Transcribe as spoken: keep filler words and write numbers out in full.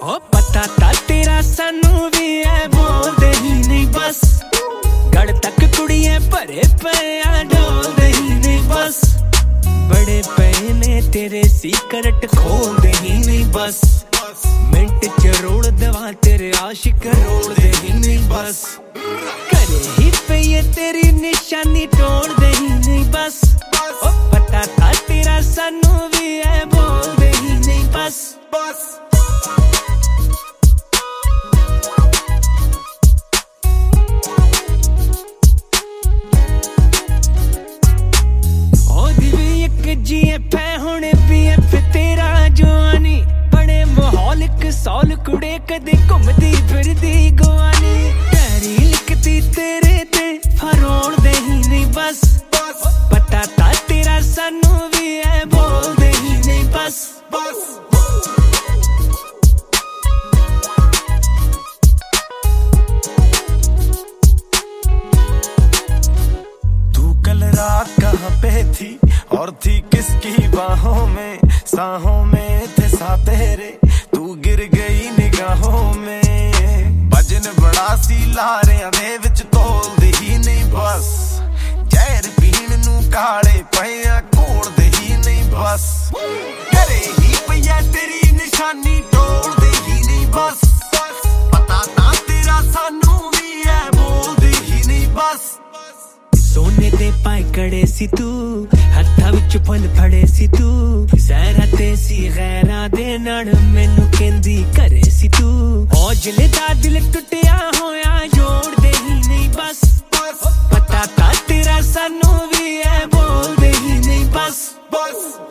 ओ पता ता तेरा सानू भी है बोलदे ही नहीं बस गड़ तक कुड़ियां भरे पे डोलदे ही नहीं बस बड़े पे ने तेरे सीक्रेट खोलदे ही नहीं बस मिंट च रोड़ दवा तेरे आशिक रोलदे ही नहीं बस करे ही पे ये तेरी निशानी तोड़दे ही नहीं बस ओ पता था तेरा सानू भी है बोलदे ही नहीं बस बस ओ दिवी एक जी एफ हुणे भी एफ तेरा जवानी बड़े माहौलिक सौल कुड़े कदे घुमदी फिरदी गवानी तेरी लिखती तेरे ते फरोड़ दे ही नहीं बस पता ता तेरा सानू भी है बोल दे ही नहीं बस बस तू कल रात कहाँ पे थी और थी किसकी बाहों में साहों में थे सा तेरे तू गिर गई निगाहों में भजन बड़ा सी लारियां दे विच तोलदी ही नहीं बस जहर पीण नू काले पिया घोलदे ही नहीं बस करे ही पिया तेरी निशानी तोड़दे ही नहीं बस पता ना तेरा सानू भी है बोलदे ही नहीं बस सोने दे पाए कड़े सी तू हत्था विच फल फड़े सी तू सहरा ते सी गैरा दे नाल मैनू कहंदी करे सी तू औजले दा दिल टुटिया होया जोड़ दे ही नहीं बस पता ता तेरा सानू भी है बोल दे ही नहीं बस बस